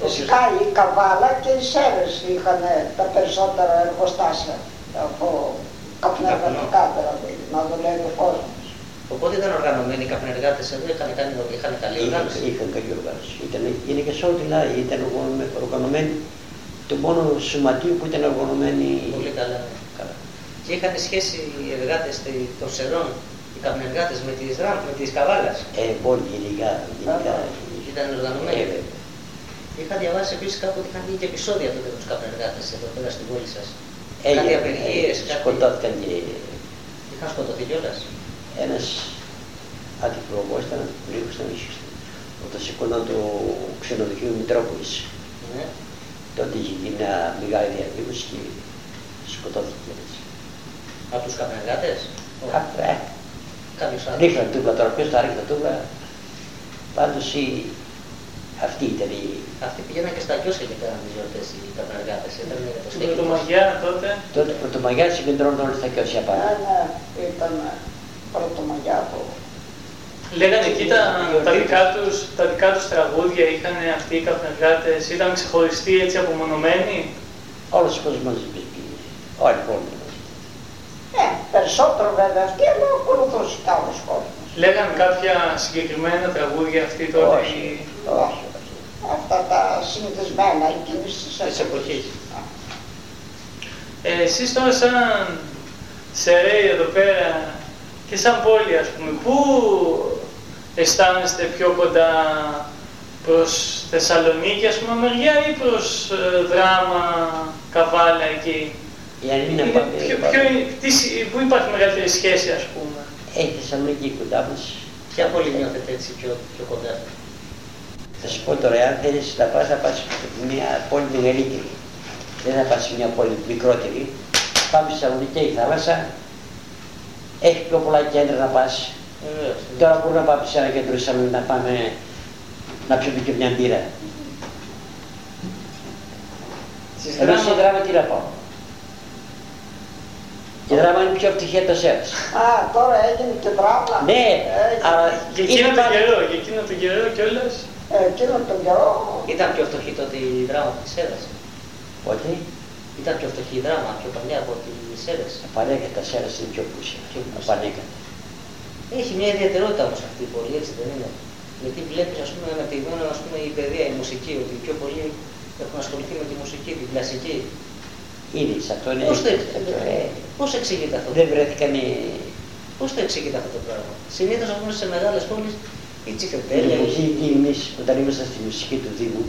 Σκάι, η Καβάλα και οι Σέρες είχαν τα περισσότερα εργοστάσια από καπνεργατικά δηλαδή, να δουλεύει ο κόσμος. Οπότε ήταν οργανωμένοι οι καπνεργάτες εδώ, είχαν καλή οργάνωση. Είχαν καλή οργάνωση. Είναι και σε ό,τι λέει, ήταν οργανωμένοι. Το μόνο σωματείο που ήταν οργανωμένοι. Πολύ καλά, ναι. Καλά. Και είχαν σχέση οι εργάτες των Σερών, οι καπνεργάτες με τις Καβάλας. Πολύ γενικά. Ήταν οργανωμένοι. Είχα διαβάσει επίσης κάπου ότι είχαν γίνει και επεισόδια τότε με τους καπνεργάτες εδώ πέρα στην πόλη σας. Κάτι απεργίες, σκοτώθηκαν και. Είχαν σκοτωθεί κιόλας. Ένας αντιπροβός ήταν λίγο στον ίσιο. Όταν σηκώναν το ξενοδοχείο Μητρόπολης. Ναι. Τότε είχε γίνει μια μεγάλη διαδήλωση και σκοτώθηκε έτσι. Από τους καπνεργάτες? Κάποιος άλλος. Ρίχναν τούβλα τώρα, ποιος τα ρίχναν τούβλα. Πάντως αυτή ήταν η... Αυτοί πήγαιναν και στα κιόσκα και κάναν τις γιορτές οι καπνεργάτες. Στην Πρωτομαγιά τότε. Τότε Πρωτομαγιά συγκεντρώνουν όλοι στα κιόσια πάνω. Ναι, ήταν Πρωτομαγιά που... Λέγανε εκεί τα δικά τους τραγούδια είχαν αυτοί οι καπνεργάτες, ήταν ξεχωριστοί έτσι απομονωμένοι. Όλος ο κόσμος μαζί πήγε. Όλοι οι πόλοι μαζί. Περισσότερο βέβαια αυτοί, αλλά ακολουθούσε κι άλλος κόσμος. Λέγανε κάποια συγκεκριμένα τραγούδια αυτοί τότε? Όχι. Αυτά τα συνηθισμένα εκείνης της εποχής. Εσείς τώρα σαν Σεραίοι εδώ πέρα και σαν πόλη, ας πούμε, πού αισθάνεστε πιο κοντά, προς Θεσσαλονίκη, ας πούμε, μεριά ή προς Δράμα, Καβάλα εκεί? Πού υπάρχει μεγαλύτερη σχέση, ας πούμε? Έχει Θεσσαλονίκη κοντά μας. Ποια πόλη νιώθετε έτσι πιο κοντά? Θα σου πω τώρα, αν θέλεις να πας σε μια πόλη μεγαλύτερη. Δεν θα πας σε μια πόλη μικρότερη. Πάμε στη Θεσσαλονίκη, έχει θάλασσα. Έχει πιο πολλά κέντρα να πας. Τώρα μπορούμε να πάμε σε ένα κέντρο στη Θεσσαλονίκη να πάμε να πιούμε και μια μπύρα. Ενώ στη Δράμα τι να πάω? Η Δράμα είναι πιο φτυχή από το Σέρας. Τώρα έγινε και Δράμα. Ναι, αλλά για εκείνο τον καιρό κιόλας. Εκείνο τον καιρό. Ήταν πιο φτωχή τότε η Δράμα από τη Σέρας. Ότι? Ήταν πιο φτωχή η Δράμα, πιο παλιά από τη Σέρας. Απανέκατα, τα Σέρας είναι πιο πλούσια. Απανέκατα. Έχει μια ιδιαιτερότητα όμως αυτή η πόλη, έτσι δεν είναι? Γιατί βλέπεις, ας πούμε, αναπτυγμένο η παιδεία, η μουσική, ότι πιο πολλοί έχουν ασχοληθεί με τη μουσική, την κλασική. Είδες, αυτό είναι. Πώς εξηγείται αυτό? Δεν βρέθηκαν. Πώς το εξηγείται αυτό το πράγμα? Συνήθως, ας πούμε, σε μεγάλες πόλεις η τσιφετέλεια. Εμείς όταν ήμασταν στη μουσική του Δήμου,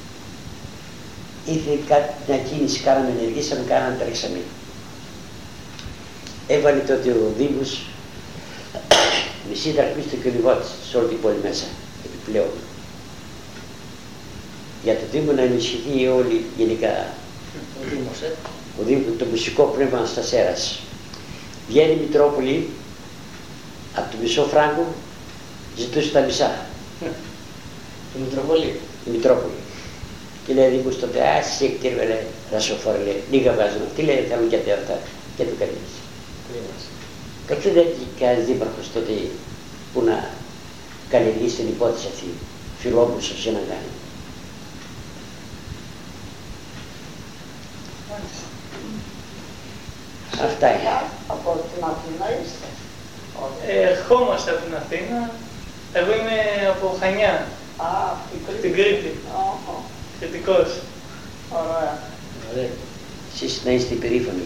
ήρθε μια κίνηση, κάναμε ενεργήσαμε, κάναμε τρέξαμε. Έβαλε τότε ο Δήμος μισή δραχμή στο κυνηγότη σε όλη την πόλη μέσα, επιπλέον. Για το Δήμο να ενισχυθεί όλη γενικά ο Δήμος, το μουσικό πνεύμα στα Σέρας. Βγαίνει η Μητρόπολη, από το μισό φράγκο ζητούσε τα μισά. Η Μητρόπολη. Η Μητρόπολη. Και λέει Δήμος τότε, εσύ εκτήρβε, λέει, ρασοφόρε, λέει, λίγα βάζουν. Τι λέει, θέλουν και αυτά και το κανείς. Κακή δεν είχε κανένας δήμαρχος τότε που να καλλιεργήσει την υπόθεση αυτή, φιλόπουλος να κάνει. Αυτά είναι. Από την Αθήνα είστε? Ερχόμαστε από την Αθήνα. Εγώ είμαι από Χανιά. Την Κρήτη. Κρητικός. Ωραία. Εσείς να είστε περήφανοι.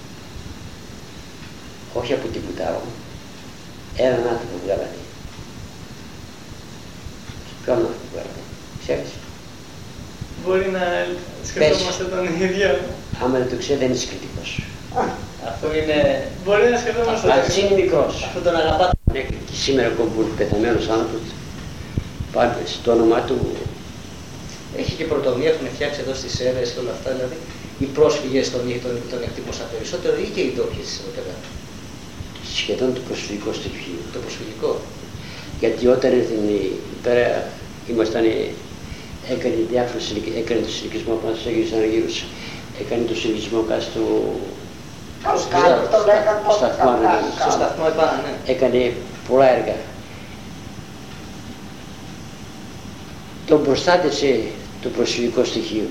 Όχι από τίποτα άλλο. Έναν άνθρωπο βγάλανε. Ποιον άνθρωπο βγάλανε, ξέρεις? Μπορεί να σκεφτόμαστε τον ίδιο. Άμα δεν το ξέρει δεν είσαι κριτικός. Αυτό είναι... Μπορεί να σκεφτόμαστε τον ίδιο. Ας είναι μικρός. Αυτό τον αγαπάτε. Και σήμερα ακόμα που είναι πεθαμένος άνθρωπος, πάντα στο όνομά του... Έχει και πρωτοβουλία, έχουν φτιάξει εδώ στις Σέρρες και όλα αυτά, δηλαδή οι πρόσφυγες τον εκτίμωσαν περισσότερο ή και οι ντόπιες εδώ πέρα? Σχεδόν το προσφυγικό στοιχείο. Το προσφυγικό. Γιατί όταν πέρα ήμασταν, έκανε διάφορες, έκανε το συλλογισμό πάνω στους Αγίους Αναγύρους, έκανε το συλλογισμό κάτω στο σταθμό επάνω, ναι. Έκανε πολλά έργα. Τον προστάτευσε το προσφυγικό στοιχείο.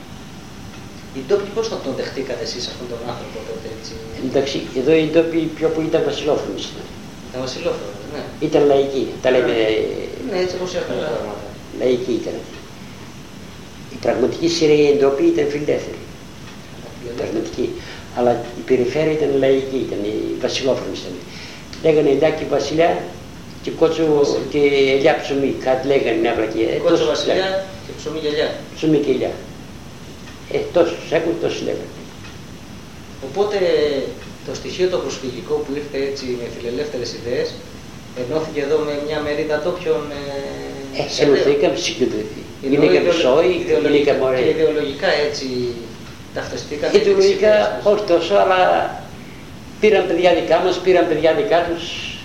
Οι ντόπιοι πώς θα τον δεχτήκατε εσείς αυτόν τον άνθρωπο τότε, έτσι? Εντάξει, εδώ οι ντόπιοι πιο πολύ ήταν βασιλόφρονες. Τα βασιλόφρονα, ναι. Ήταν λαϊκοί, τα λέμε. Ναι, έτσι όπως έχουν τα πράγματα. Λαϊκοί ήταν. Η πραγματική Συρία οι ντόπιοι ήταν φιλελεύθεροι. Πραγματική. Αλλά η περιφέρεια ήταν λαϊκή, ήταν οι βασιλόφρονες. Λέγανε Λάκη Βασιλιά και Κότσο και Ελιά ψωμί, κάτι λέγανε μια βλακία. Κότσο Βασιλιά και ψωμί και ελιά. Ψωμί και ελιά. Τόσους έχουν, τόσους λέγανε. Οπότε το στοιχείο το προσφυγικό που ήρθε έτσι με φιλελεύθερες ιδέες ενώθηκε εδώ με μια μερίδα τόπιων. Ενωθήκαμε, γίνηκαμε σόι, γίνηκαμε ωραία. Και ιδεολογικά έτσι ταυτιστήκαμε. Ιδεολογικά όχι τόσο, αλλά πήραν παιδιά δικά μας, πήραν παιδιά δικά τους.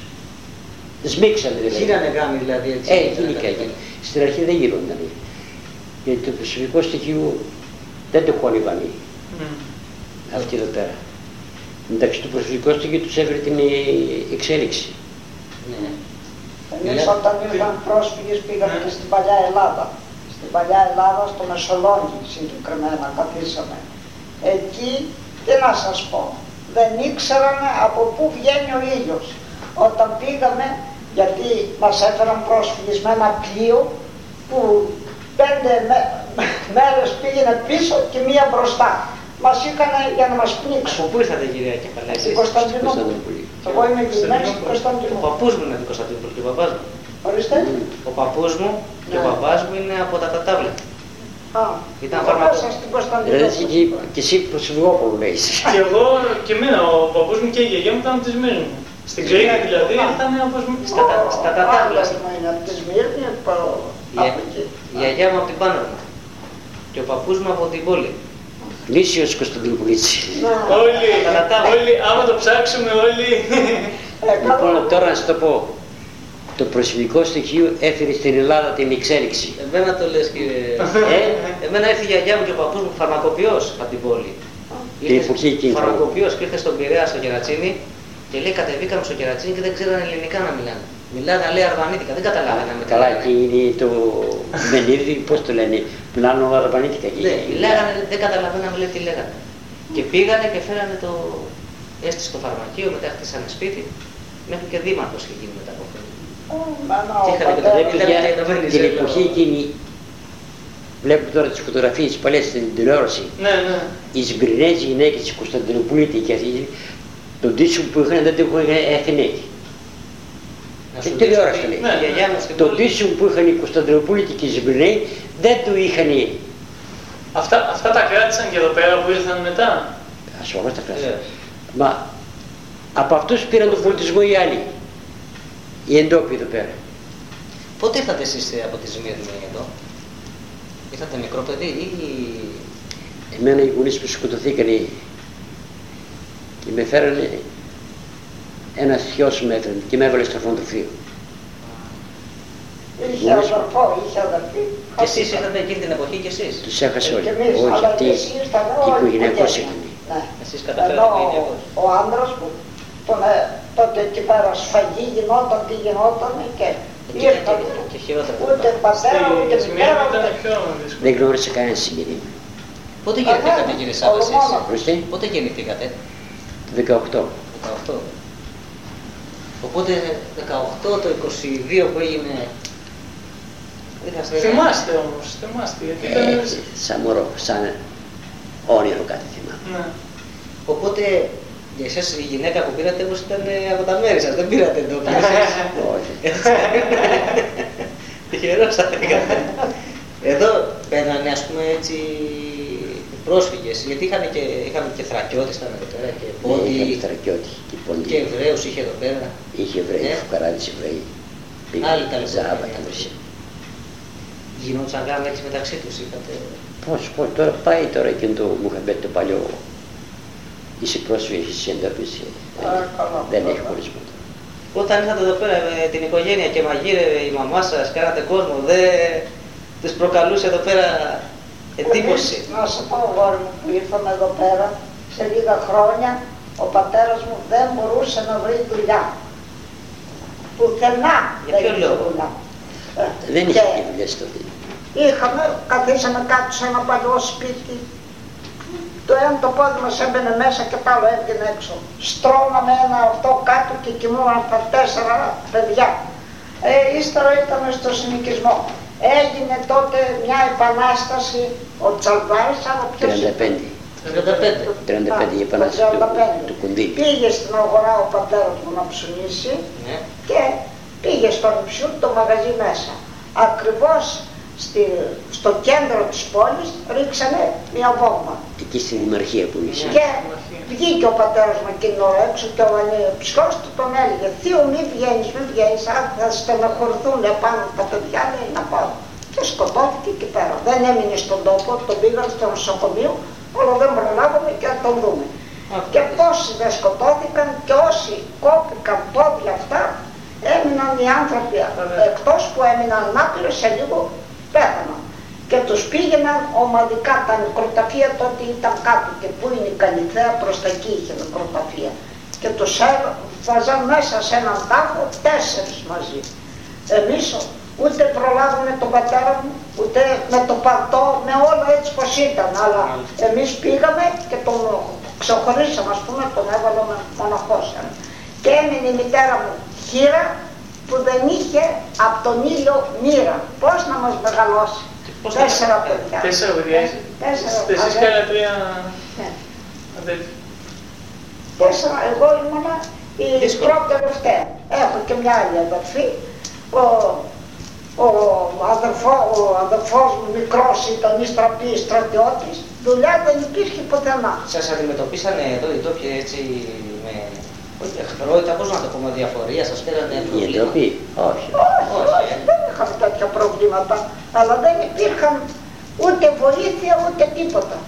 Σμίξανε δηλαδή. Γίνανε γάμοι δηλαδή έτσι. Γίνηκα. Στην αρχή δεν γίνονταν. Γιατί το προσωπικό στοιχείο δεν το χώνευαν αυτοί εδώ πέρα. Εντάξει, το προσωπικό στοιχείο τους έφερε την εξέλιξη. Ναι. Εμείς όταν ήρθαν πρόσφυγες πήγαμε και στην παλιά Ελλάδα. Στην παλιά Ελλάδα, στο Μεσολόγγι συγκεκριμένα καθίσαμε. Εκεί, τι να σας πω, δεν ήξεραμε από πού βγαίνει ο ήλιος. Όταν πήγαμε, γιατί μας έφεραν πρόσφυγες με ένα πλοίο που 5 μέρες πήγαινε πίσω και μία μπροστά. Μας είχαν για να μας πνίξουν. Από πού ήρθατε κυρία Κεφαλά, εσείς? Στην Κωνσταντινούπολη. Εγώ είμαι γεννημένη στην Ο Κωνσταντινούπολη. παππούς μου είναι από την Κωνσταντινούπολη και ο μπαμπάς μου. Ορίστε. Ο παππούς μου και ο μπαμπάς μου είναι από τα Τατάβλα. Ήταν φαρμακό. Στην Κωνσταντινούπολη. Και εσύ προσφυγόπουλο λέεις. Και εγώ και εμένα, ο παππούς μου και η γιαγιά μου ήταν από τη Σμύρνη. Στην Κρήτη δηλαδή ήταν όπως στα Τατάβλα. Από τη Σμύρνη, Η γιαγιά μου από την Πάνωμα και ο παππούς μου από την πόλη. Λύσιος Κωνσταντινούπολης. Όλοι, άμα το ψάξουμε όλοι. Λοιπόν, τώρα να σου το πω. Το προσφυγικό στοιχείο έφερε στην Ελλάδα την εξέλιξη. Εμένα το λες κύριε. Εμένα ήρθε η γιαγιά μου και ο παππούς μου φαρμακοποιός από την πόλη. Την εποχή εκείνη. Φαρμακοποιός και ήρθε στον Πειραιά στο Κερατσίνι και λέει κατεβήκαμε στο Κερατσίνι και δεν ξέρανε ελληνικά να μιλάνε. Μιλάνε λέει αρβανίτικα, δεν καταλάβαιναμε. Καλά, εκεί είναι το Μενίδη, πώς το λένε, μιλάνε αρβανίτικα εκεί. Λέγανε, δεν καταλαβαίναμε λέει τι λέγανε. Και πήγανε και φέρανε το έστει στο φαρμακείο, μετά χτίσανε σπίτι, μέχρι και δήμαρχος είχε γίνει μετά από αυτό. Την εποχή εκείνη, βλέπω τώρα τις φωτογραφίες τις παλιές στην τηλεόραση. Οι Σμπυρνές γυναίκες της Κωνσταντινούπολη και αυτοί, τον τίσο που είχαν δεν το είχαν Αθηναίοι. Στην τηλεόραση λέει. Το τίσο που είχαν οι Κωνσταντινούπολοι και οι Σμπυρναίοι δεν το είχαν. Αυτά τα κράτησαν και εδώ πέρα που ήρθαν μετά. Ασφαλώς τα κράτησαν. Μα από αυτούς πήραν τον πολιτισμό οι άλλοι. Οι εντόπιοι εδώ πέρα. Πότε ήρθατε εσείς από τη Σμύρνη εδώ? Ήρθατε μικρό παιδί ή... Εμένα οι γονείς που σκοτωθήκανε και με φέρανε, ένας θειός με έφερε και με έβαλε στο φροντοφείο. Είχε αδερφό, είχε αδερφή. Και εσείς ήρθατε εκείνη την εποχή και εσείς? Τους έχασε όλοι. Όχι, αυτοί οικογενειακώς είχαν. Εσείς καταφέρατε οικογενειακώς. Ο άντρας μου, τότε εκεί πέρα σφαγή γινόταν, τι γινόταν και ήρθαν. Ούτε πατέρα, ούτε μητέρα, δεν γνώρισε κανένα Σμύρνη. Πότε γεννηθήκατε κύριε Σάββας εσείς? Πότε γεννηθήκατε? Το 18. 18. Οπότε 18 το 22 που έγινε... Θυμάστε όμως, γιατί ήταν... Σαν μωρό, σαν όνειρο κάτι θυμάμαι. Οπότε για εσάς η γυναίκα που πήρατε όμως ήταν από τα μέρη σας, δεν πήρατε εντόπιες εσείς. Όχι. Τυχερός θα λέγατε. Εδώ μπαίνανε ας πούμε έτσι πρόσφυγες, γιατί είχαμε και Θρακιώτες ήταν εδώ πέρα και Πόντι. Είχαμε Θρακιώτη και Πόντι. Και Εβραίους είχε εδώ πέρα. Είχε Εβραίοι, φουκαράδες Εβραίοι. Άλλοι τα Ζάβα, τα Ρωσία. Γινόντουσαν γάμοι έτσι μεταξύ τους, είπατε. Πώς, τώρα πάει τώρα εκείνο το Μουχαμπέτ το παλιό. Είσαι πρόσφυγες, είσαι εντόπιες. Δεν έχει χωρισμό. Όταν ήρθατε εδώ πέρα με την οικογένεια και μαγείρευε η μαμά σας, κάνατε κόσμο, δεν τους προκαλούσε εδώ πέρα εντύπωση? Να σου πω, γόρι μου, που ήρθαμε εδώ πέρα, σε λίγα χρόνια, ο πατέρας μου δεν μπορούσε να βρει δουλειά. Πουθενά δεν είχε δουλειά. Δεν είχε δουλειές τότε. Καθίσαμε κάτω σε ένα παλιό σπίτι. Το ένα το πόδι μας έμπαινε μέσα και το άλλο έβγαινε έξω. Στρώμαμε ένα αυτό κάτω και κοιμούμαν τα 4 παιδιά. Ύστερα ήταν στο συνοικισμό. Έγινε τότε μια επανάσταση, ο Τσαλβάρης, αλλά ποιος 35 η επανάσταση του Κουντή. Πήγε στην αγορά ο πατέρας μου να ψουνίσει και πήγε στο νηψιού το μαγαζί μέσα. Ακριβώς στο κέντρο της πόλης ρίξανε μια βόμβα. Εκεί στη Δημαρχία που είσαι. Και βγήκε ο πατέρας μου εκείνο έξω και ο ψυχός του τον έλεγε «Θείο μη βγαίνεις, αν θα στεναχωρηθούν επάνω τα παιδιά, λέει να πάω». Και σκοτώθηκε εκεί πέρα. Δεν έμεινε στον τόπο, τον πήγαν στο νοσοκομείο, αλλά δεν προλάβαμε και να τον δούμε. Και πόσοι δεν σκοτώθηκαν και όσοι κόπηκαν πόδια αυτά, έμειναν οι άνθρωποι, εκτός που έμειναν άπειροι, σε λίγο πέθαναν. Και τους πήγαιναν ομαδικά, τα νεκροταφεία τότε ήταν κάτω και που είναι η Καλυθέα, προς τα εκεί είχε νεκροταφεία. Και τους βάζαν μέσα σε έναν τάφο 4 μαζί. Εμείς ούτε προλάβουμε τον πατέρα μου, ούτε με το πατώ, με όλα έτσι πως ήταν. Αλλά εμείς πήγαμε και τον ξεχωρίσαμε, ας πούμε, τον έβαλαμε μοναχός. Και έμεινε η μητέρα μου χείρα που δεν είχε από τον ήλιο μοίρα. Πώς να μας μεγαλώσει. 4 παιδιά. 4 παιδιά. Εσείς και άλλα 3 αδέλφια. 4, εγώ ήμουνα η πρώτη τελευταία. Έχω και μια άλλη αδερφή. Ο αδερφός μου μικρός ήταν ιστραπή στρατιώτης. Δουλειά δεν υπήρχε πουθενά. Σας αντιμετωπίσανε εδώ οι τόποι έτσι με... Όχι εχθρότητα, πώς να το πούμε, διαφορία, σας φέρανε προβλήματα? Όχι. Δεν είχαμε τέτοια προβλήματα, αλλά δεν υπήρχαν ούτε βοήθεια ούτε τίποτα.